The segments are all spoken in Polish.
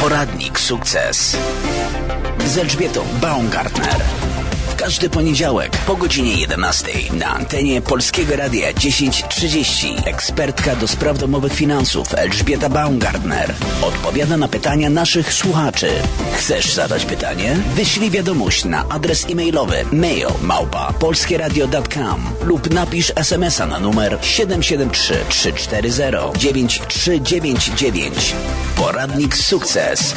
Poradnik Sukces z Elżbietą Baumgartner. W każdy poniedziałek po godzinie 11 na antenie Polskiego Radia 1030 ekspertka do spraw domowych finansów Elżbieta Baumgartner odpowiada na pytania naszych słuchaczy. Chcesz zadać pytanie? Wyślij wiadomość na adres e-mailowy mail@polskieradio.com lub napisz SMS-a na numer 773 340 9399. Poradnik Sukces.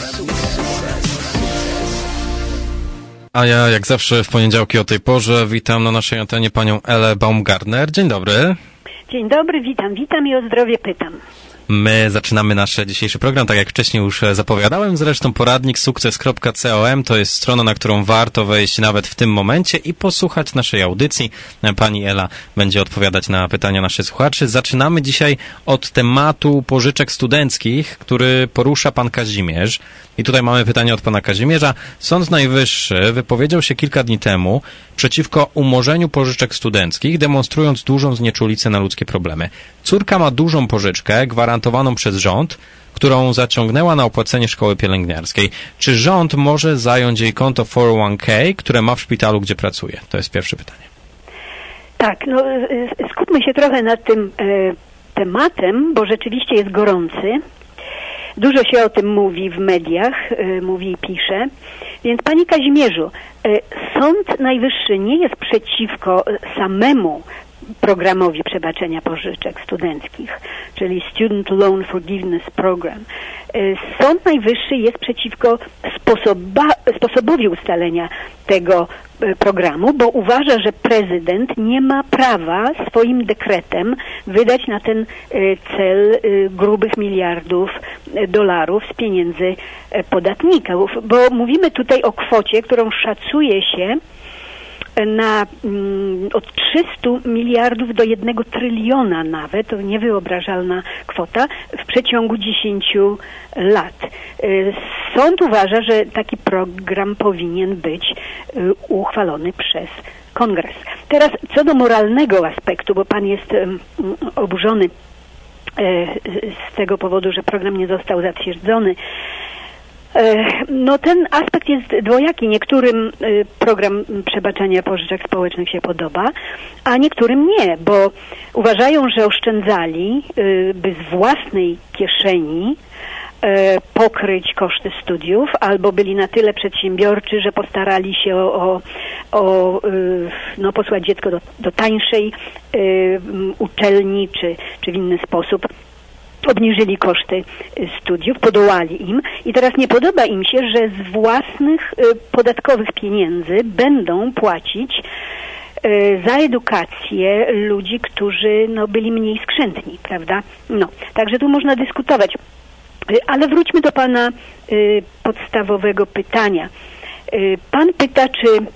A ja, jak zawsze w poniedziałki o tej porze, witam na naszej antenie panią Elę Baumgartner. Dzień dobry. Dzień dobry, witam i o zdrowie pytam. My zaczynamy nasz dzisiejszy program, tak jak wcześniej już zapowiadałem, zresztą poradnik sukces.com to jest strona, na którą warto wejść nawet w tym momencie i posłuchać naszej audycji. Pani Ela będzie odpowiadać na pytania naszych słuchaczy. Zaczynamy dzisiaj od tematu pożyczek studenckich, który porusza pan Kazimierz. I tutaj mamy pytanie od pana Kazimierza. Sąd Najwyższy wypowiedział się kilka dni temu przeciwko umorzeniu pożyczek studenckich, demonstrując dużą znieczulicę na ludzkie problemy. Córka ma dużą pożyczkę gwarantowaną przez rząd, którą zaciągnęła na opłacenie szkoły pielęgniarskiej. Czy rząd może zająć jej konto 401k, które ma w szpitalu, gdzie pracuje? To jest pierwsze pytanie. Tak, skupmy się trochę nad tym tematem, bo rzeczywiście jest gorący. Dużo się o tym mówi w mediach, mówi i pisze. Więc panie Kazimierzu, Sąd Najwyższy nie jest przeciwko samemu programowi przebaczenia pożyczek studenckich, czyli Student Loan Forgiveness Program. Sąd Najwyższy jest przeciwko sposobowi ustalenia tego programu, bo uważa, że prezydent nie ma prawa swoim dekretem wydać na ten cel grubych miliardów dolarów z pieniędzy podatników, bo mówimy tutaj o kwocie, którą szacuje się na od 300 miliardów do 1 tryliona nawet, to niewyobrażalna kwota, w przeciągu 10 lat. Sąd uważa, że taki program powinien być uchwalony przez Kongres. Teraz co do moralnego aspektu, bo pan jest oburzony z tego powodu, że program nie został zatwierdzony. No ten aspekt jest dwojaki. Niektórym program przebaczenia pożyczek społecznych się podoba, a niektórym nie, bo uważają, że oszczędzali, by z własnej kieszeni pokryć koszty studiów, albo byli na tyle przedsiębiorczy, że postarali się posłać dziecko do tańszej uczelni, czy w inny sposób obniżyli koszty studiów, podołali im i teraz nie podoba im się, że z własnych podatkowych pieniędzy będą płacić za edukację ludzi, którzy byli mniej skrzętni, prawda? Także tu można dyskutować. Ale wróćmy do pana podstawowego pytania. Pan pyta,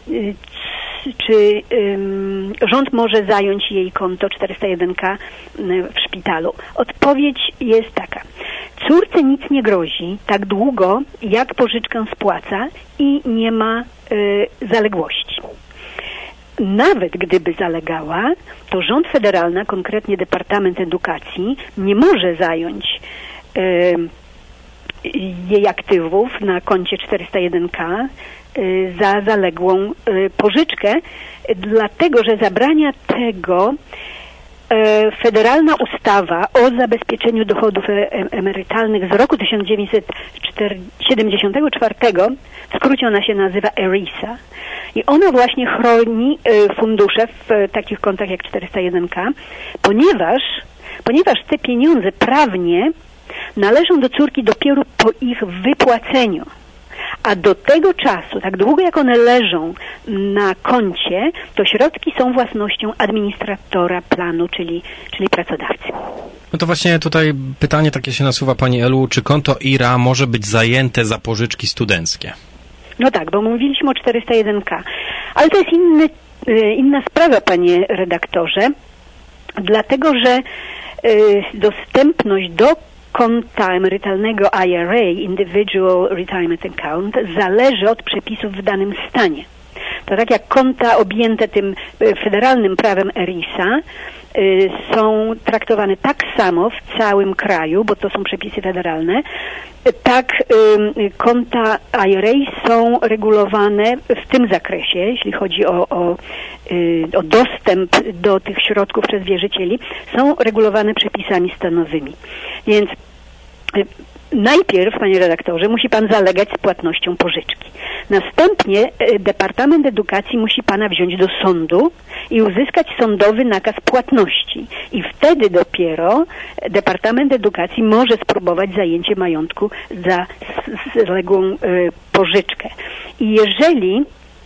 czy rząd może zająć jej konto 401k w szpitalu. Odpowiedź jest taka. Córce nic nie grozi tak długo, jak pożyczkę spłaca i nie ma zaległości. Nawet gdyby zalegała, to rząd federalny, konkretnie Departament Edukacji, nie może zająć jej aktywów na koncie 401k za zaległą pożyczkę, dlatego że zabrania tego federalna ustawa o zabezpieczeniu dochodów emerytalnych z roku 1974, w skrócie ona się nazywa ERISA. I ona właśnie chroni fundusze w takich kontach jak 401k, ponieważ te pieniądze prawnie należą do córki dopiero po ich wypłaceniu. A do tego czasu, tak długo jak one leżą na koncie, to środki są własnością administratora planu, czyli pracodawcy. No to właśnie tutaj pytanie takie się nasuwa, pani Elu, czy konto IRA może być zajęte za pożyczki studenckie? No tak, bo mówiliśmy o 401k. Ale to jest inna sprawa, panie redaktorze, dlatego że dostępność do konta emerytalnego IRA, Individual Retirement Account, zależy od przepisów w danym stanie. to tak jak konta objęte tym federalnym prawem ERISA są traktowane tak samo w całym kraju, bo to są przepisy federalne, tak konta IRA są regulowane w tym zakresie, jeśli chodzi o dostęp do tych środków przez wierzycieli, są regulowane przepisami stanowymi. Więc najpierw, panie redaktorze, musi pan zalegać z płatnością pożyczki. Następnie Departament Edukacji musi pana wziąć do sądu i uzyskać sądowy nakaz płatności. I wtedy dopiero Departament Edukacji może spróbować zajęcie majątku za zaległą pożyczkę. I jeżeli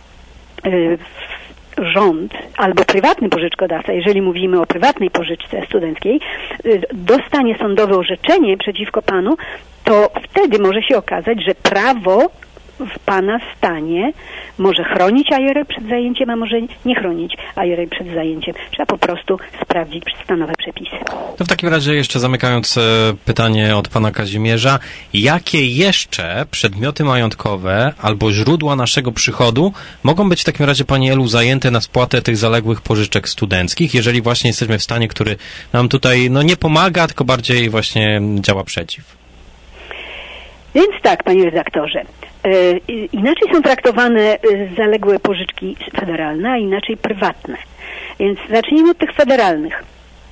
rząd albo prywatny pożyczkodawca, jeżeli mówimy o prywatnej pożyczce studenckiej, dostanie sądowe orzeczenie przeciwko panu, to wtedy może się okazać, że prawo w pana stanie może chronić IRA przed zajęciem, a może nie chronić IRA przed zajęciem. Trzeba po prostu sprawdzić stanowe przepisy. To w takim razie jeszcze zamykając pytanie od pana Kazimierza, jakie jeszcze przedmioty majątkowe albo źródła naszego przychodu mogą być w takim razie, pani Elu, zajęte na spłatę tych zaległych pożyczek studenckich, jeżeli właśnie jesteśmy w stanie, który nam tutaj nie pomaga, tylko bardziej właśnie działa przeciw? Więc tak, panie redaktorze, inaczej są traktowane zaległe pożyczki federalne, a inaczej prywatne. Więc zacznijmy od tych federalnych.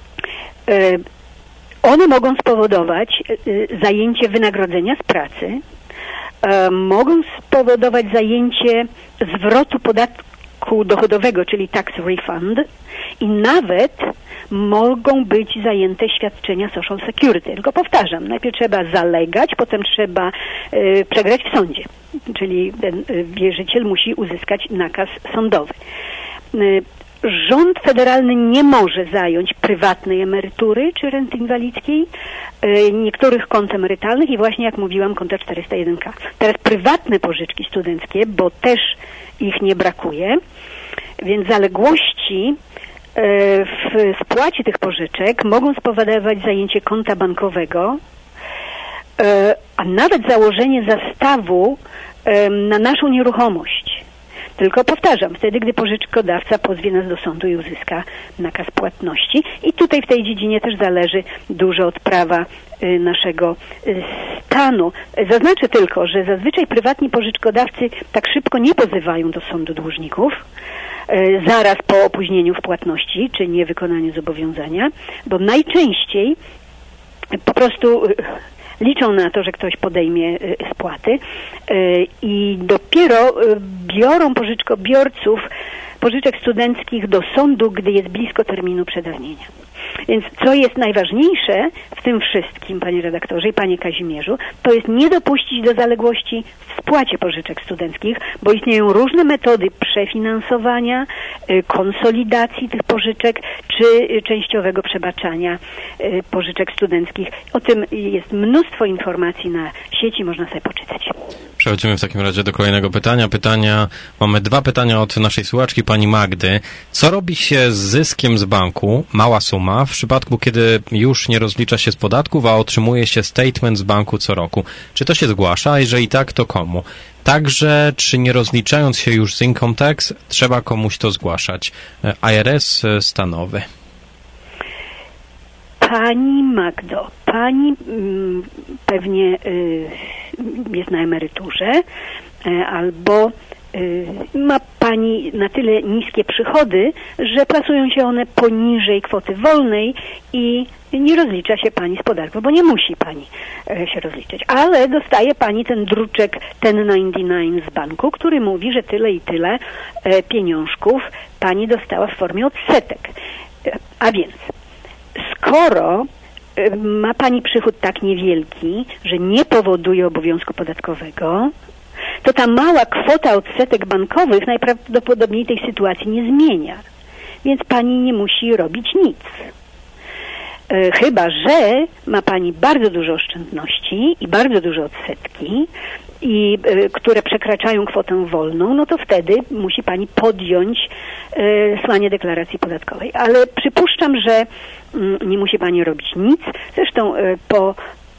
One mogą spowodować zajęcie wynagrodzenia z pracy, mogą spowodować zajęcie zwrotu podatku dochodowego, czyli tax refund, i nawet mogą być zajęte świadczenia Social Security. Tylko powtarzam, najpierw trzeba zalegać, potem trzeba przegrać w sądzie, czyli ten wierzyciel musi uzyskać nakaz sądowy. Rząd federalny nie może zająć prywatnej emerytury czy renty inwalidzkiej, niektórych kont emerytalnych i właśnie, jak mówiłam, konta 401k. Teraz prywatne pożyczki studenckie, bo też ich nie brakuje, więc zaległości w spłacie tych pożyczek mogą spowodować zajęcie konta bankowego, a nawet założenie zastawu na naszą nieruchomość. Tylko powtarzam, wtedy, gdy pożyczkodawca pozwie nas do sądu i uzyska nakaz płatności. I tutaj w tej dziedzinie też zależy dużo od prawa naszego stanu. Zaznaczę tylko, że zazwyczaj prywatni pożyczkodawcy tak szybko nie pozywają do sądu dłużników, zaraz po opóźnieniu w płatności czy niewykonaniu zobowiązania, bo najczęściej po prostu liczą na to, że ktoś podejmie spłaty i dopiero biorą pożyczkobiorców pożyczek studenckich do sądu, gdy jest blisko terminu przedawnienia. Więc co jest najważniejsze w tym wszystkim, panie redaktorze i panie Kazimierzu, to jest nie dopuścić do zaległości w spłacie pożyczek studenckich, bo istnieją różne metody przefinansowania, konsolidacji tych pożyczek, czy częściowego przebaczania pożyczek studenckich. O tym jest mnóstwo informacji na sieci, można sobie poczytać. Przechodzimy w takim razie do kolejnego pytania. Mamy 2 pytania od naszej słuchaczki, pani Magdy. Co robi się z zyskiem z banku, mała suma, w przypadku, kiedy już nie rozlicza się z podatków, a otrzymuje się statement z banku co roku? Czy to się zgłasza? A jeżeli tak, to komu? Także, czy nie rozliczając się już z income tax, trzeba komuś to zgłaszać? IRS stanowy. Pani Magdo, pani pewnie jest na emeryturze albo ma pani na tyle niskie przychody, że plasują się one poniżej kwoty wolnej i nie rozlicza się pani z podatku, bo nie musi pani się rozliczyć. Ale dostaje pani ten druczek 1099 z banku, który mówi, że tyle i tyle pieniążków pani dostała w formie odsetek. A więc skoro ma pani przychód tak niewielki, że nie powoduje obowiązku podatkowego, to ta mała kwota odsetek bankowych najprawdopodobniej tej sytuacji nie zmienia. Więc pani nie musi robić nic. Chyba że ma pani bardzo dużo oszczędności i bardzo duże odsetki, które przekraczają kwotę wolną, no to wtedy musi pani podjąć słanie deklaracji podatkowej. Ale przypuszczam, że nie musi pani robić nic. Zresztą po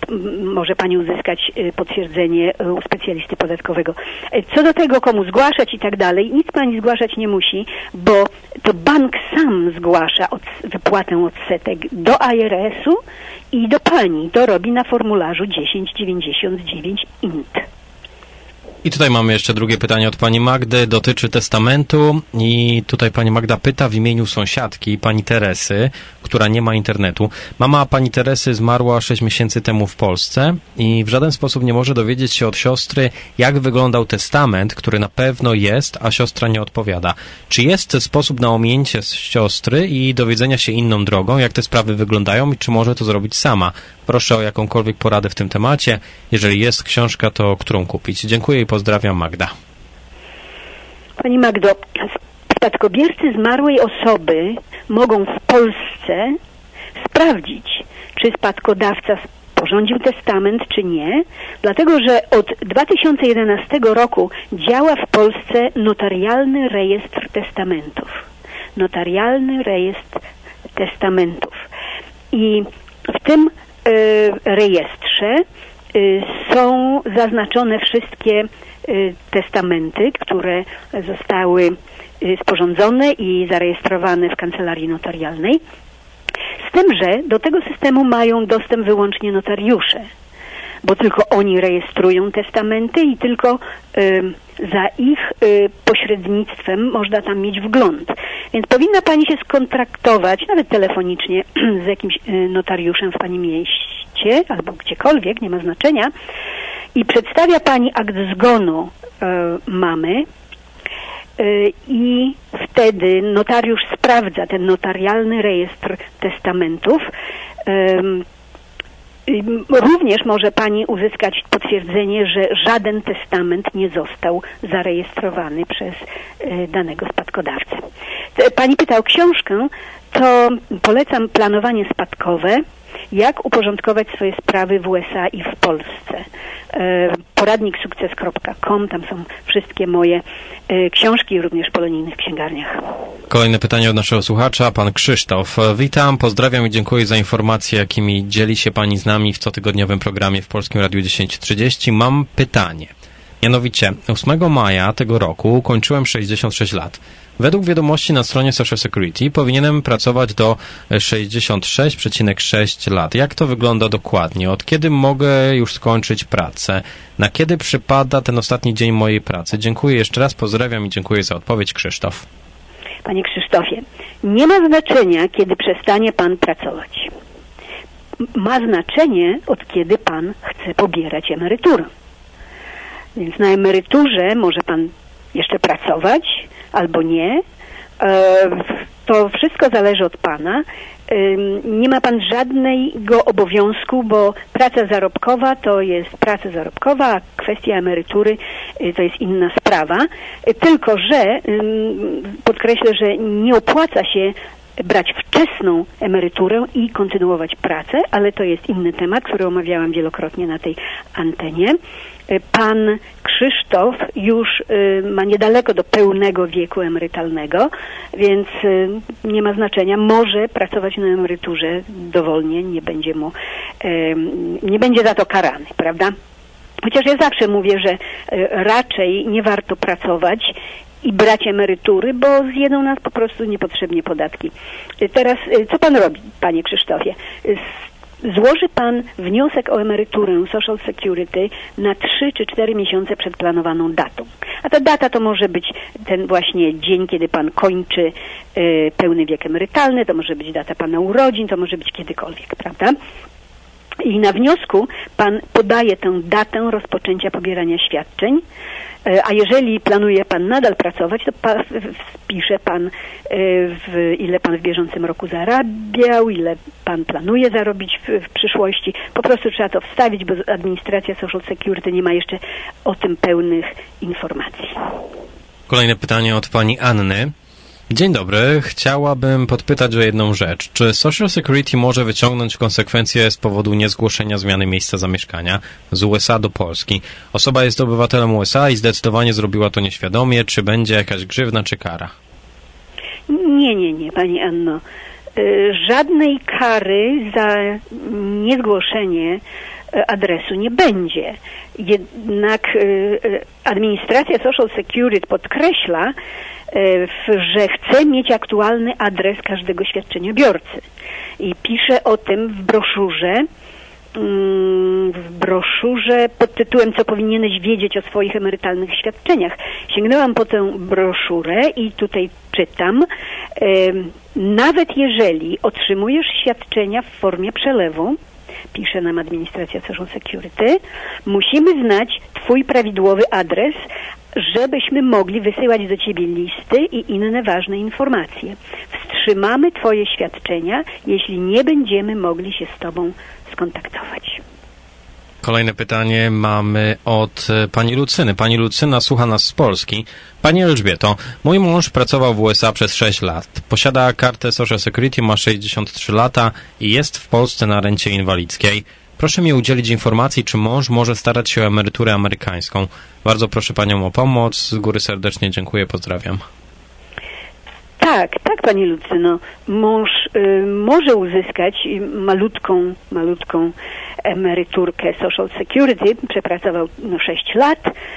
może pani uzyskać potwierdzenie u specjalisty podatkowego. Co do tego, komu zgłaszać i tak dalej, nic pani zgłaszać nie musi, bo to bank sam zgłasza wypłatę odsetek do IRS-u i do pani. To robi na formularzu 1099 INT. I tutaj mamy jeszcze drugie pytanie od pani Magdy, dotyczy testamentu i tutaj pani Magda pyta w imieniu sąsiadki, pani Teresy, która nie ma internetu. Mama pani Teresy zmarła 6 miesięcy temu w Polsce i w żaden sposób nie może dowiedzieć się od siostry, jak wyglądał testament, który na pewno jest, a siostra nie odpowiada. Czy jest sposób na ominięcie siostry i dowiedzenia się inną drogą, jak te sprawy wyglądają i czy może to zrobić sama? Proszę o jakąkolwiek poradę w tym temacie. Jeżeli jest książka, to którą kupić? Dziękuję i pozdrawiam, Magda. Pani Magdo, spadkobiercy zmarłej osoby mogą w Polsce sprawdzić, czy spadkodawca sporządził testament, czy nie, dlatego że od 2011 roku działa w Polsce Notarialny Rejestr Testamentów. Notarialny Rejestr Testamentów. I w tym rejestrze są zaznaczone wszystkie testamenty, które zostały sporządzone i zarejestrowane w kancelarii notarialnej. Z tym, że do tego systemu mają dostęp wyłącznie notariusze, bo tylko oni rejestrują testamenty i tylko za ich pośrednictwem można tam mieć wgląd. Więc powinna pani się skontraktować, nawet telefonicznie, z jakimś notariuszem w pani mieście albo gdziekolwiek, nie ma znaczenia, i przedstawia pani akt zgonu mamy i wtedy notariusz sprawdza ten notarialny rejestr testamentów. Również może pani uzyskać potwierdzenie, że żaden testament nie został zarejestrowany przez danego spadkodawcę. Pani pyta o książkę, to polecam Planowanie spadkowe, jak uporządkować swoje sprawy w USA i w Polsce. Poradnik sukces.com, tam są wszystkie moje książki, również w polonijnych księgarniach. Kolejne pytanie od naszego słuchacza, pan Krzysztof. Witam, pozdrawiam i dziękuję za informacje, jakimi dzieli się pani z nami w cotygodniowym programie w Polskim Radiu 1030. Mam pytanie. Mianowicie, 8 maja tego roku ukończyłem 66 lat. Według wiadomości na stronie Social Security powinienem pracować do 66,6 lat. Jak to wygląda dokładnie? Od kiedy mogę już skończyć pracę? Na kiedy przypada ten ostatni dzień mojej pracy? Dziękuję jeszcze raz, pozdrawiam i dziękuję za odpowiedź, Krzysztof. Panie Krzysztofie, nie ma znaczenia, kiedy przestanie pan pracować. Ma znaczenie, od kiedy pan chce pobierać emeryturę. Więc na emeryturze może pan jeszcze pracować, albo nie. To wszystko zależy od pana. Nie ma pan żadnego obowiązku, bo praca zarobkowa to jest praca zarobkowa, a kwestia emerytury to jest inna sprawa. Tylko że podkreślę, że nie opłaca się brać wczesną emeryturę i kontynuować pracę, ale to jest inny temat, który omawiałam wielokrotnie na tej antenie. Pan Krzysztof już ma niedaleko do pełnego wieku emerytalnego, więc nie ma znaczenia. Może pracować na emeryturze dowolnie, nie będzie za to karany, prawda? Chociaż ja zawsze mówię, że raczej nie warto pracować i brać emerytury, bo zjedzą nas po prostu niepotrzebnie podatki. Teraz, co pan robi, panie Krzysztofie? Złoży pan wniosek o emeryturę Social Security na 3 czy 4 miesiące przed planowaną datą. A ta data to może być ten właśnie dzień, kiedy pan kończy pełny wiek emerytalny, to może być data pana urodzin, to może być kiedykolwiek, prawda? I na wniosku pan podaje tę datę rozpoczęcia pobierania świadczeń, a jeżeli planuje pan nadal pracować, to wpisze pan, ile pan w bieżącym roku zarabiał, ile pan planuje zarobić w przyszłości. Po prostu trzeba to wstawić, bo administracja Social Security nie ma jeszcze o tym pełnych informacji. Kolejne pytanie od pani Anny. Dzień dobry. Chciałabym podpytać o jedną rzecz. Czy Social Security może wyciągnąć konsekwencje z powodu niezgłoszenia zmiany miejsca zamieszkania z USA do Polski? Osoba jest obywatelem USA i zdecydowanie zrobiła to nieświadomie. Czy będzie jakaś grzywna czy kara? Nie, pani Anno. żadnej kary za niezgłoszenie adresu nie będzie. Jednak administracja Social Security podkreśla, że chce mieć aktualny adres każdego świadczeniobiorcy. I pisze o tym w broszurze pod tytułem "Co powinieneś wiedzieć o swoich emerytalnych świadczeniach". Sięgnęłam po tę broszurę i tutaj czytam: nawet jeżeli otrzymujesz świadczenia w formie przelewu, pisze nam administracja Social Security, musimy znać Twój prawidłowy adres, żebyśmy mogli wysyłać do Ciebie listy i inne ważne informacje. Wstrzymamy Twoje świadczenia, jeśli nie będziemy mogli się z Tobą skontaktować. Kolejne pytanie mamy od pani Lucyny. Pani Lucyna słucha nas z Polski. Pani Elżbieto, mój mąż pracował w USA przez 6 lat. Posiada kartę Social Security, ma 63 lata i jest w Polsce na rencie inwalidzkiej. Proszę mi udzielić informacji, czy mąż może starać się o emeryturę amerykańską. Bardzo proszę Panią o pomoc. Z góry serdecznie dziękuję, pozdrawiam. Tak, Pani Lucyno. Mąż może uzyskać malutką emeryturkę Social Security. Przepracował 6 lat.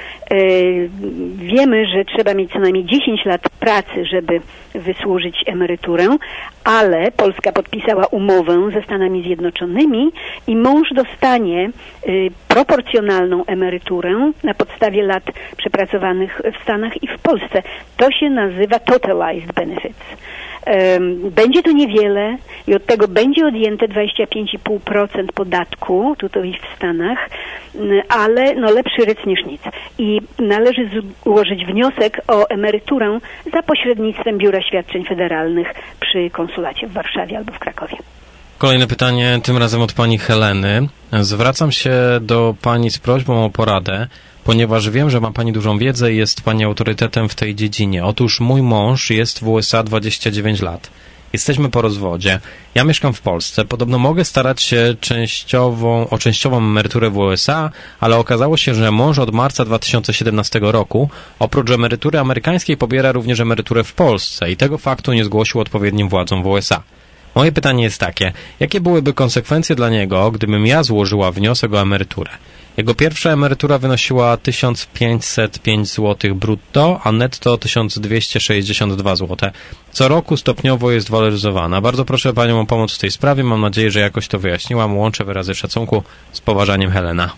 Wiemy, że trzeba mieć co najmniej 10 lat pracy, żeby wysłużyć emeryturę, ale Polska podpisała umowę ze Stanami Zjednoczonymi i mąż dostanie proporcjonalną emeryturę na podstawie lat przepracowanych w Stanach i w Polsce. To się nazywa Totalized Benefits. Będzie to niewiele i od tego będzie odjęte 25,5% podatku tutaj w Stanach, ale lepszy ryc niż nic. I należy złożyć wniosek o emeryturę za pośrednictwem Biura Świadczeń Federalnych przy konsulacie w Warszawie albo w Krakowie. Kolejne pytanie, tym razem od pani Heleny. Zwracam się do pani z prośbą o poradę, ponieważ wiem, że ma pani dużą wiedzę i jest pani autorytetem w tej dziedzinie. Otóż mój mąż jest w USA 29 lat. Jesteśmy po rozwodzie. Ja mieszkam w Polsce. Podobno mogę starać się o częściową emeryturę w USA, ale okazało się, że mąż od marca 2017 roku oprócz emerytury amerykańskiej pobiera również emeryturę w Polsce i tego faktu nie zgłosił odpowiednim władzom w USA. Moje pytanie jest takie, jakie byłyby konsekwencje dla niego, gdybym ja złożyła wniosek o emeryturę? Jego pierwsza emerytura wynosiła 1505 zł brutto, a netto 1262 zł. Co roku stopniowo jest waloryzowana. Bardzo proszę Panią o pomoc w tej sprawie. Mam nadzieję, że jakoś to wyjaśniłam. Łączę wyrazy szacunku. Z poważaniem, Helena.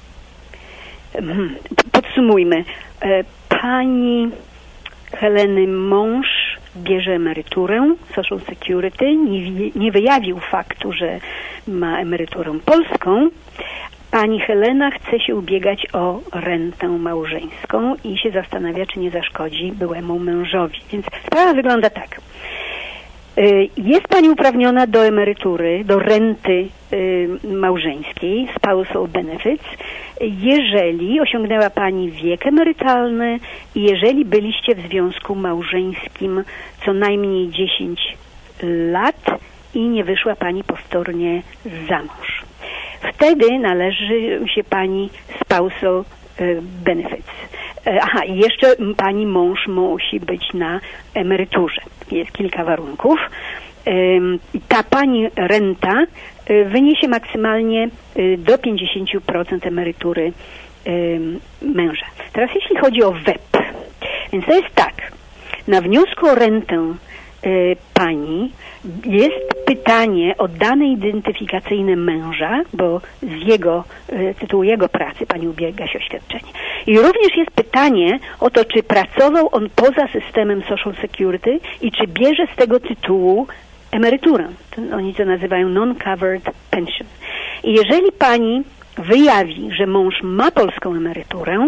Podsumujmy. Pani Heleny mąż bierze emeryturę Social Security, nie wyjawił faktu, że ma emeryturę polską. Pani Helena chce się ubiegać o rentę małżeńską i się zastanawia, czy nie zaszkodzi byłemu mężowi. Więc sprawa wygląda tak. Jest Pani uprawniona do emerytury, do renty małżeńskiej, spousal benefits, jeżeli osiągnęła Pani wiek emerytalny i jeżeli byliście w związku małżeńskim co najmniej 10 lat i nie wyszła Pani powtórnie za mąż. Wtedy należy się Pani spousal benefits. I jeszcze Pani mąż musi być na emeryturze. Jest kilka warunków. Ta Pani renta wyniesie maksymalnie do 50% emerytury męża. Teraz jeśli chodzi o WEP, więc to jest tak. Na wniosku o rentę Pani jest pytanie o dane identyfikacyjne męża, bo z tytułu jego pracy Pani ubiega się o świadczenie. I również jest pytanie o to, czy pracował on poza systemem Social Security i czy bierze z tego tytułu emeryturę. Oni to nazywają non-covered pension. I jeżeli Pani wyjawi, że mąż ma polską emeryturę,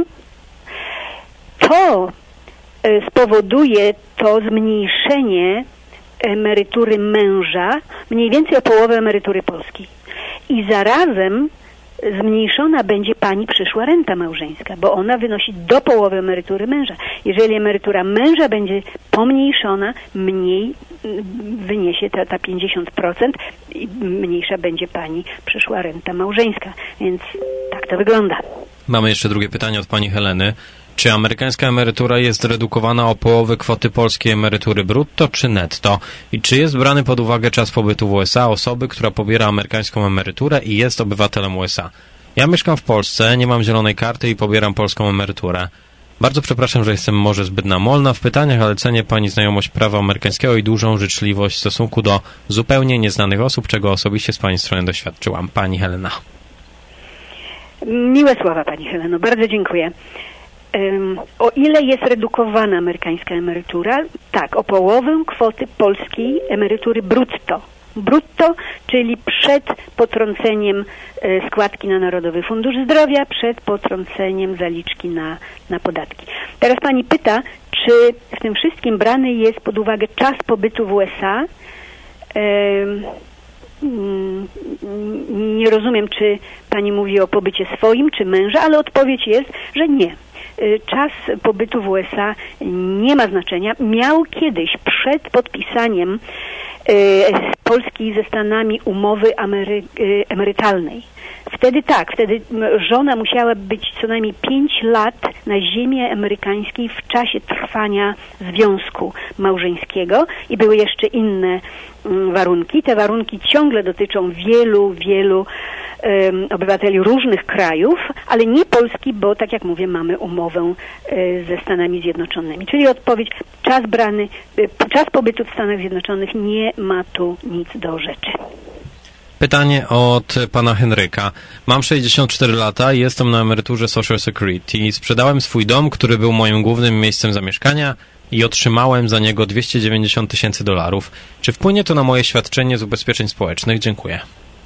to spowoduje to zmniejszenie emerytury męża mniej więcej o połowę emerytury polskiej. I zarazem zmniejszona będzie Pani przyszła renta małżeńska, bo ona wynosi do połowy emerytury męża. Jeżeli emerytura męża będzie pomniejszona, mniej wyniesie ta 50% i mniejsza będzie Pani przyszła renta małżeńska. Więc tak to wygląda. Mamy jeszcze drugie pytanie od Pani Heleny. Czy amerykańska emerytura jest redukowana o połowę kwoty polskiej emerytury brutto czy netto? I czy jest brany pod uwagę czas pobytu w USA osoby, która pobiera amerykańską emeryturę i jest obywatelem USA? Ja mieszkam w Polsce, nie mam zielonej karty i pobieram polską emeryturę. Bardzo przepraszam, że jestem może zbyt namolna w pytaniach, ale cenię Pani znajomość prawa amerykańskiego i dużą życzliwość w stosunku do zupełnie nieznanych osób, czego osobiście z Pani strony doświadczyłam. Pani Helena. Miłe słowa, Pani Heleno, bardzo dziękuję. O ile jest redukowana amerykańska emerytura? Tak, o połowę kwoty polskiej emerytury brutto. Brutto, czyli przed potrąceniem składki na Narodowy Fundusz Zdrowia, przed potrąceniem zaliczki na podatki. Teraz Pani pyta, czy w tym wszystkim brany jest pod uwagę czas pobytu w USA? Nie rozumiem, czy Pani mówi o pobycie swoim, czy męża, ale odpowiedź jest, że nie. Czas pobytu w USA nie ma znaczenia. Miał kiedyś przed podpisaniem Polski ze Stanami umowy emerytalnej. Wtedy tak, wtedy żona musiała być co najmniej 5 lat na ziemi amerykańskiej w czasie trwania związku małżeńskiego i były jeszcze inne warunki. Te warunki ciągle dotyczą wielu obywateli różnych krajów, ale nie Polski, bo tak jak mówię, mamy umowę ze Stanami Zjednoczonymi. Czyli odpowiedź, czas pobytu w Stanach Zjednoczonych nie ma tu nic do rzeczy. Pytanie od pana Henryka. Mam 64 lata i jestem na emeryturze Social Security. Sprzedałem swój dom, który był moim głównym miejscem zamieszkania i otrzymałem za niego $290,000. Czy wpłynie to na moje świadczenie z ubezpieczeń społecznych? Dziękuję.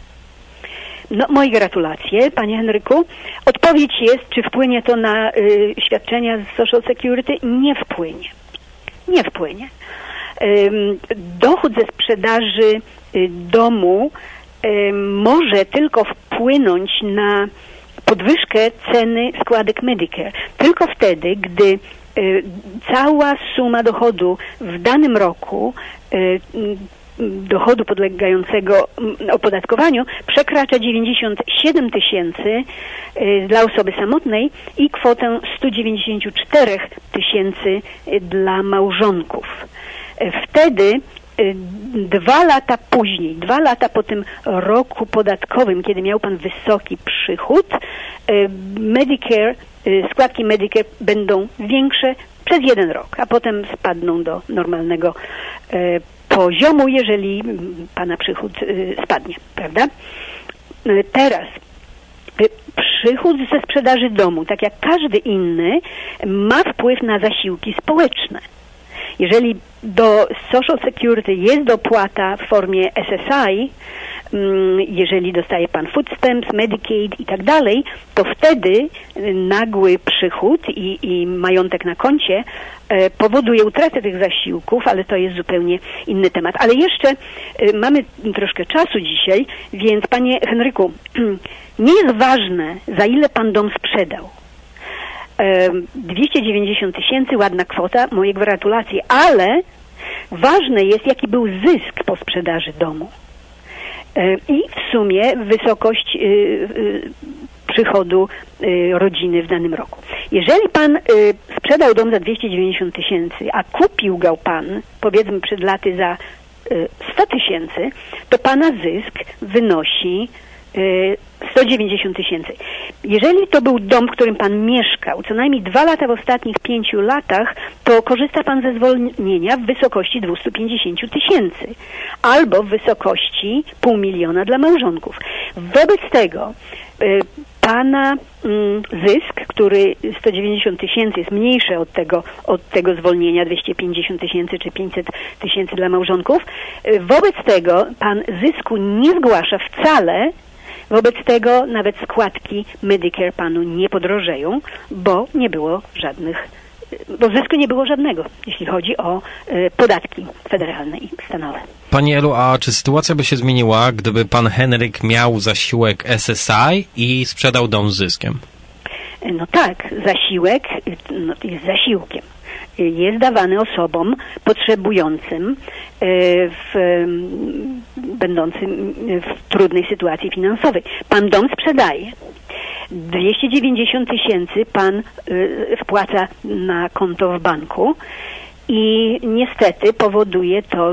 No, moje gratulacje, panie Henryku. Odpowiedź jest, czy wpłynie to na świadczenia z Social Security? Nie wpłynie. Nie wpłynie. Dochód ze sprzedaży domu może tylko wpłynąć na podwyżkę ceny składek Medicare. Tylko wtedy, gdy cała suma dochodu w danym roku, dochodu podlegającego opodatkowaniu, przekracza 97 000 dla osoby samotnej i kwotę 194 000 dla małżonków. Wtedy 2 lata później, 2 lata po tym roku podatkowym, kiedy miał pan wysoki przychód, Medicare, składki Medicare będą większe przez 1 rok, a potem spadną do normalnego poziomu, jeżeli pana przychód spadnie, prawda? Teraz przychód ze sprzedaży domu, tak jak każdy inny, ma wpływ na zasiłki społeczne. Jeżeli do Social Security jest dopłata w formie SSI, jeżeli dostaje pan food stamps, Medicaid i tak dalej, to wtedy nagły przychód i majątek na koncie powoduje utratę tych zasiłków, ale to jest zupełnie inny temat. Ale jeszcze mamy troszkę czasu dzisiaj, więc panie Henryku, nie jest ważne, za ile pan dom sprzedał. 290 000, ładna kwota, moje gratulacje, ale ważne jest, jaki był zysk po sprzedaży domu i w sumie wysokość przychodu rodziny w danym roku. Jeżeli pan sprzedał dom za 290 000, a kupił go pan, powiedzmy przed laty za 100 000, to pana zysk wynosi 190 000. Jeżeli to był dom, w którym pan mieszkał co najmniej 2 lata w ostatnich 5 latach, to korzysta pan ze zwolnienia w wysokości 250 000 albo w wysokości $500 000 dla małżonków. Wobec tego pana zysk, który 190 000 jest mniejszy od tego zwolnienia 250 000 czy 500 000 dla małżonków, wobec tego pan zysku nie zgłasza wcale. Wobec tego nawet składki Medicare panu nie podrożeją, bo zysku nie było żadnego, jeśli chodzi o podatki federalne i stanowe. Pani Elu, a czy sytuacja by się zmieniła, gdyby pan Henryk miał zasiłek SSI i sprzedał dom z zyskiem? No tak, zasiłek jest zasiłkiem. Jest dawany osobom potrzebującym, będącym w trudnej sytuacji finansowej. Pan dom sprzedaje. 290 000 pan wpłaca na konto w banku i niestety powoduje to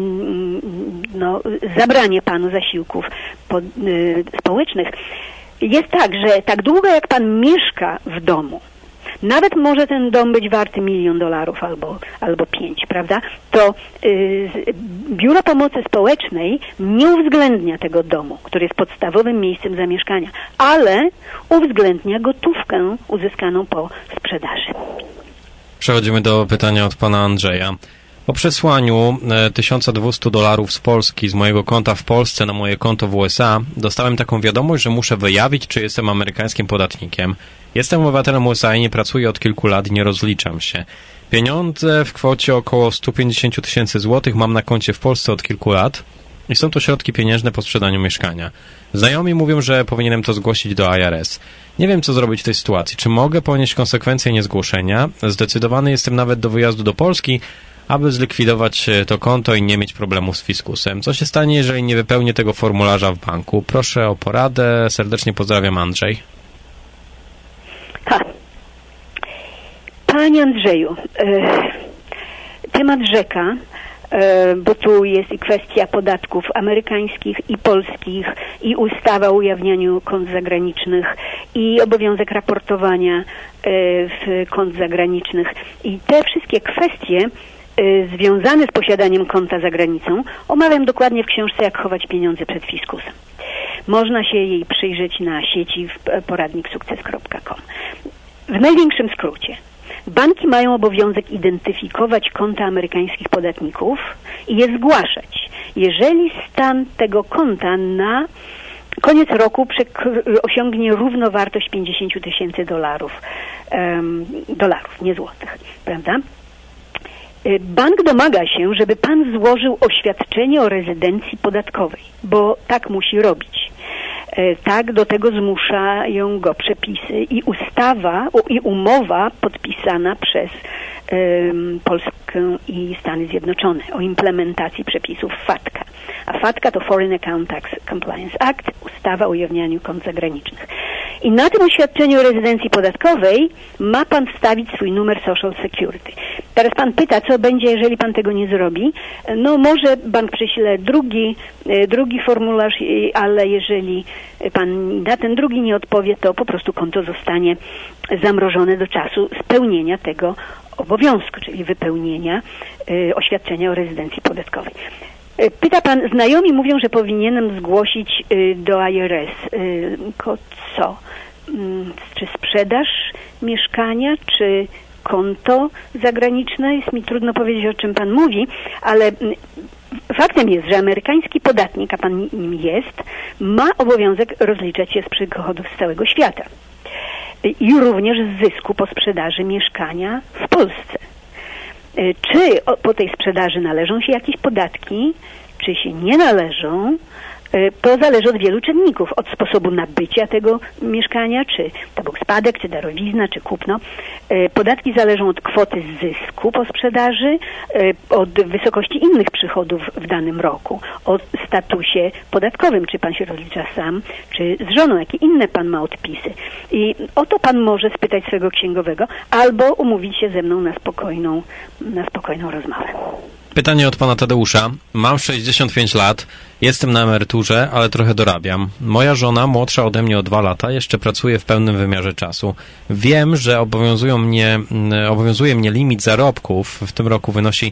zabranie panu zasiłków społecznych. Jest tak, że tak długo jak pan mieszka w domu, nawet może ten dom być warty $1 milion albo 5, prawda? To Biuro Pomocy Społecznej nie uwzględnia tego domu, który jest podstawowym miejscem zamieszkania, ale uwzględnia gotówkę uzyskaną po sprzedaży. Przechodzimy do pytania od pana Andrzeja. Po przesłaniu $1200 z Polski z mojego konta w Polsce na moje konto w USA dostałem taką wiadomość, że muszę wyjawić, czy jestem amerykańskim podatnikiem. Jestem obywatelem USA i nie pracuję od kilku lat i nie rozliczam się. Pieniądze w kwocie około 150 000 złotych mam na koncie w Polsce od kilku lat i są to środki pieniężne po sprzedaniu mieszkania. Znajomi mówią, że powinienem to zgłosić do IRS. Nie wiem, co zrobić w tej sytuacji. Czy mogę ponieść konsekwencje niezgłoszenia? Zdecydowany jestem nawet do wyjazdu do Polski, aby zlikwidować to konto i nie mieć problemów z fiskusem. Co się stanie, jeżeli nie wypełnię tego formularza w banku? Proszę o poradę. Serdecznie pozdrawiam, Andrzej. Panie Andrzeju, temat rzeka, bo tu jest i kwestia podatków amerykańskich i polskich, i ustawa o ujawnianiu kont zagranicznych, i obowiązek raportowania w kont zagranicznych. I te wszystkie kwestie związane z posiadaniem konta za granicą omawiam dokładnie w książce Jak chować pieniądze przed fiskusem. Można się jej przyjrzeć na sieci w poradniksukces.com. W największym skrócie. Banki mają obowiązek identyfikować konta amerykańskich podatników i je zgłaszać. Jeżeli stan tego konta na koniec roku osiągnie równowartość $50 000, dolarów, nie złotych, prawda? Bank domaga się, żeby pan złożył oświadczenie o rezydencji podatkowej, bo tak musi robić. Tak, do tego zmuszają go przepisy i umowa podpisana przez Polskę i Stany Zjednoczone o implementacji przepisów FATCA. A FATCA to Foreign Account Tax Compliance Act, ustawa o ujawnianiu kont zagranicznych. I na tym oświadczeniu o rezydencji podatkowej ma pan wstawić swój numer Social Security. Teraz pan pyta, co będzie, jeżeli pan tego nie zrobi. No może bank prześle drugi formularz, ale jeżeli pan na ten drugi nie odpowie, to po prostu konto zostanie zamrożone do czasu spełnienia tego obowiązku, czyli wypełnienia oświadczenia o rezydencji podatkowej. Pyta pan, znajomi mówią, że powinienem zgłosić do IRS. Co? Czy sprzedaż mieszkania, czy konto zagraniczne? Jest mi trudno powiedzieć, o czym pan mówi, ale faktem jest, że amerykański podatnik, a pan nim jest, ma obowiązek rozliczać się z przychodów z całego świata. I również z zysku po sprzedaży mieszkania w Polsce. Czy po tej sprzedaży należą się jakieś podatki, czy się nie należą, to zależy od wielu czynników. Od sposobu nabycia tego mieszkania, czy to był spadek, czy darowizna, czy kupno. Podatki zależą od kwoty zysku po sprzedaży, od wysokości innych przychodów w danym roku, o statusie podatkowym, czy pan się rozlicza sam, czy z żoną, jakie inne pan ma odpisy. I o to pan może spytać swojego księgowego, albo umówić się ze mną na spokojną rozmowę. Pytanie od pana Tadeusza. Mam 65 lat, jestem na emeryturze, ale trochę dorabiam. Moja żona, młodsza ode mnie o 2 lata, jeszcze pracuje w pełnym wymiarze czasu. Wiem, że obowiązuje mnie limit zarobków, w tym roku wynosi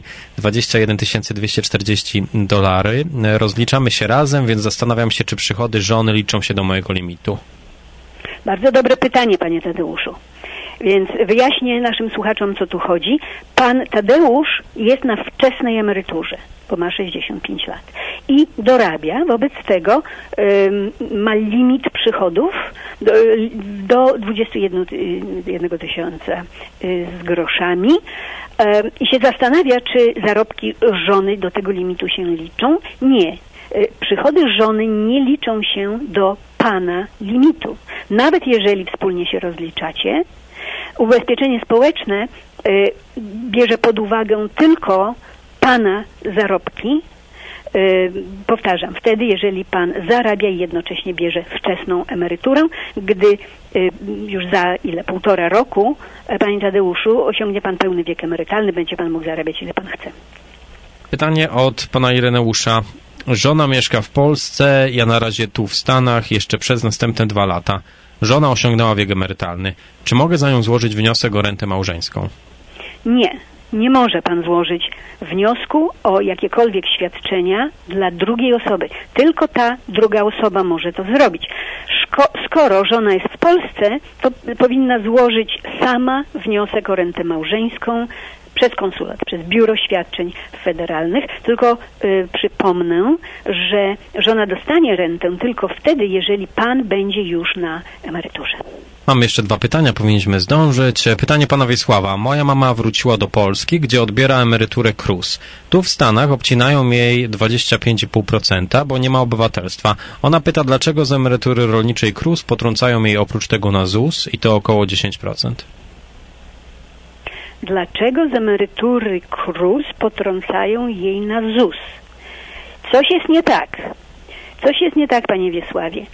$21 240. Rozliczamy się razem, więc zastanawiam się, czy przychody żony liczą się do mojego limitu. Bardzo dobre pytanie, panie Tadeuszu. Więc wyjaśnię naszym słuchaczom, co tu chodzi. Pan Tadeusz jest na wczesnej emeryturze, bo ma 65 lat. I dorabia, wobec tego ma limit przychodów do 21 tysiąca z groszami i się zastanawia, czy zarobki żony do tego limitu się liczą. Nie. Przychody żony nie liczą się do pana limitu. Nawet jeżeli wspólnie się rozliczacie, ubezpieczenie społeczne bierze pod uwagę tylko pana zarobki Powtarzam, wtedy, jeżeli pan zarabia i jednocześnie bierze wczesną emeryturę, gdy już za 1,5 roku, panie Tadeuszu, osiągnie pan pełny wiek emerytalny, będzie pan mógł zarabiać, ile pan chce. Pytanie od pana Ireneusza. Żona mieszka w Polsce, ja na razie tu w Stanach, jeszcze przez następne 2 lata. Żona osiągnęła wiek emerytalny. Czy mogę za nią złożyć wniosek o rentę małżeńską? Nie może pan złożyć wniosku o jakiekolwiek świadczenia dla drugiej osoby. Tylko ta druga osoba może to zrobić. Skoro żona jest w Polsce, to powinna złożyć sama wniosek o rentę małżeńską przez konsulat, przez Biuro Świadczeń Federalnych. Tylko przypomnę, że żona dostanie rentę tylko wtedy, jeżeli pan będzie już na emeryturze. Mam jeszcze 2 pytania, powinniśmy zdążyć. Pytanie pana Wiesława. Moja mama wróciła do Polski, gdzie odbiera emeryturę KRUS. Tu w Stanach obcinają jej 25,5%, bo nie ma obywatelstwa. Ona pyta, dlaczego z emerytury rolniczej KRUS potrącają jej oprócz tego na ZUS i to około 10%. Dlaczego z emerytury KRUS potrącają jej na ZUS? Coś jest nie tak. Coś jest nie tak, panie Wiesławie.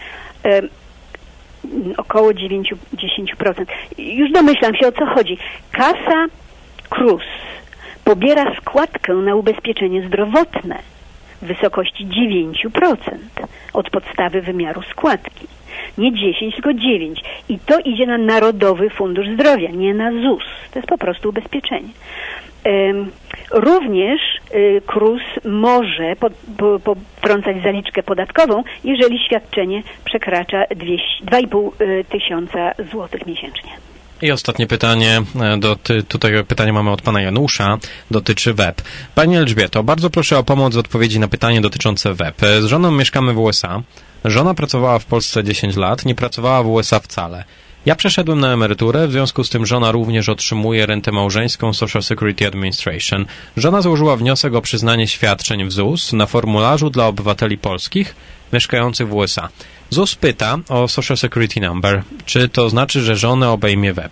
Około 9-10%. Już domyślam się, o co chodzi. Kasa KRUS pobiera składkę na ubezpieczenie zdrowotne w wysokości 9% od podstawy wymiaru składki. Nie 10, tylko 9. I to idzie na Narodowy Fundusz Zdrowia, nie na ZUS. To jest po prostu ubezpieczenie. Również KRUS może potrącać zaliczkę podatkową, jeżeli świadczenie przekracza 2,5 tysiąca złotych miesięcznie. I ostatnie pytanie, tutaj pytanie mamy od pana Janusza, dotyczy web. Pani Elżbieto, bardzo proszę o pomoc w odpowiedzi na pytanie dotyczące web. Z żoną mieszkamy w USA. Żona pracowała w Polsce 10 lat, nie pracowała w USA wcale. Ja przeszedłem na emeryturę, w związku z tym żona również otrzymuje rentę małżeńską Social Security Administration. Żona złożyła wniosek o przyznanie świadczeń w ZUS na formularzu dla obywateli polskich mieszkających w USA. ZUS pyta o Social Security Number. Czy to znaczy, że żonę obejmie WEB?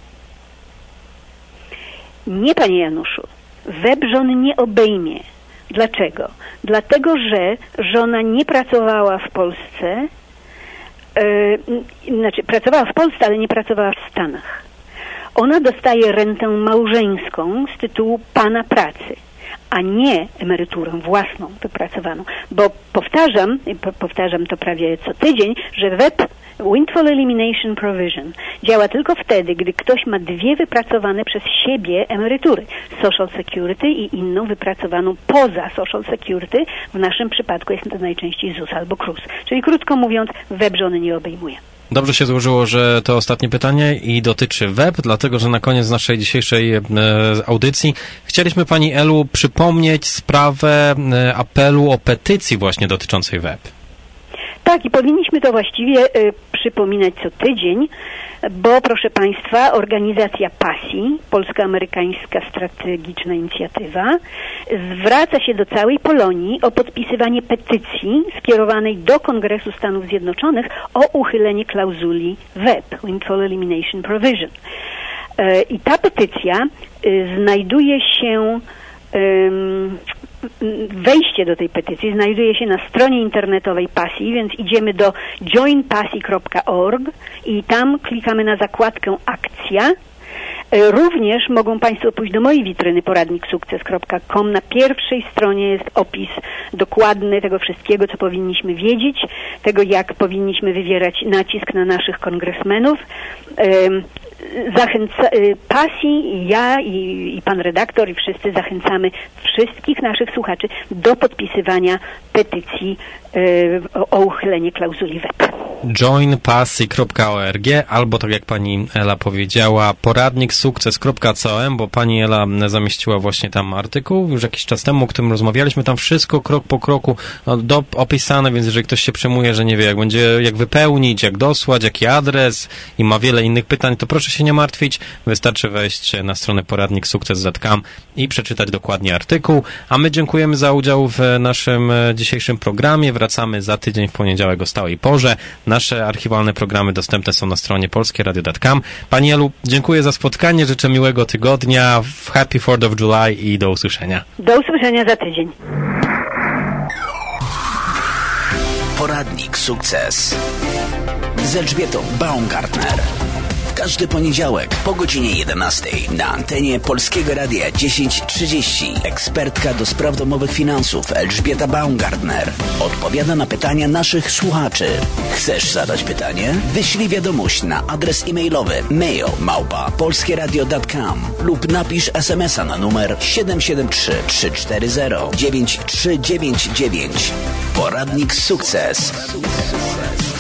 Nie, panie Januszu. WEB żony nie obejmie. Dlaczego? Dlatego, że żona nie pracowała w Polsce, pracowała w Polsce, ale nie pracowała w Stanach. Ona dostaje rentę małżeńską z tytułu pana pracy, a nie emeryturę własną wypracowaną. Bo powtarzam to prawie co tydzień, że WEP, Windfall Elimination Provision, działa tylko wtedy, gdy ktoś ma 2 wypracowane przez siebie emerytury. Social Security i inną wypracowaną poza Social Security. W naszym przypadku jest to najczęściej ZUS albo KRUS. Czyli krótko mówiąc, WEB żony nie obejmuje. Dobrze się złożyło, że to ostatnie pytanie i dotyczy WEB, dlatego że na koniec naszej dzisiejszej audycji chcieliśmy pani Elu przypomnieć sprawę apelu o petycji właśnie dotyczącej WEB. Tak, i powinniśmy to właściwie przypominać co tydzień, bo proszę państwa, organizacja PASI, Polsko-Amerykańska Strategiczna Inicjatywa, zwraca się do całej Polonii o podpisywanie petycji skierowanej do Kongresu Stanów Zjednoczonych o uchylenie klauzuli WEP, Windfall Elimination Provision. I ta petycja znajduje się... Wejście do tej petycji znajduje się na stronie internetowej PASI, więc idziemy do joinpasi.org i tam klikamy na zakładkę akcja. Również mogą państwo pójść do mojej witryny poradniksukces.com. Na pierwszej stronie jest opis dokładny tego wszystkiego, co powinniśmy wiedzieć, tego jak powinniśmy wywierać nacisk na naszych kongresmenów. PASI, ja i pan redaktor i wszyscy zachęcamy wszystkich naszych słuchaczy do podpisywania petycji o uchylenie klauzuli WEP. joinpasi.org albo tak jak pani Ela powiedziała, poradniksukces.com, bo pani Ela zamieściła właśnie tam artykuł już jakiś czas temu, o którym rozmawialiśmy, tam wszystko krok po kroku opisane, więc jeżeli ktoś się przejmuje, że nie wie jak wypełnić, jak dosłać, jaki adres i ma wiele innych pytań, to proszę się nie martwić, wystarczy wejść na stronę poradniksukces.com i przeczytać dokładnie artykuł, a my dziękujemy za udział w naszym dzisiejszym programie. Wracamy za tydzień w poniedziałek o stałej porze. Nasze archiwalne programy dostępne są na stronie polskieradio.com. Pani Elu, dziękuję za spotkanie, życzę miłego tygodnia, Happy 4th of July i do usłyszenia. Do usłyszenia za tydzień. Poradnik Sukces z Elżbietą Baumgartner. W każdy poniedziałek po godzinie 11 na antenie Polskiego Radia 1030 ekspertka do spraw domowych finansów Elżbieta Baumgartner odpowiada na pytania naszych słuchaczy. Chcesz zadać pytanie? Wyślij wiadomość na adres e-mailowy mail@polskieradio.com lub napisz SMS-a na numer 773 340 9399. Poradnik Sukces.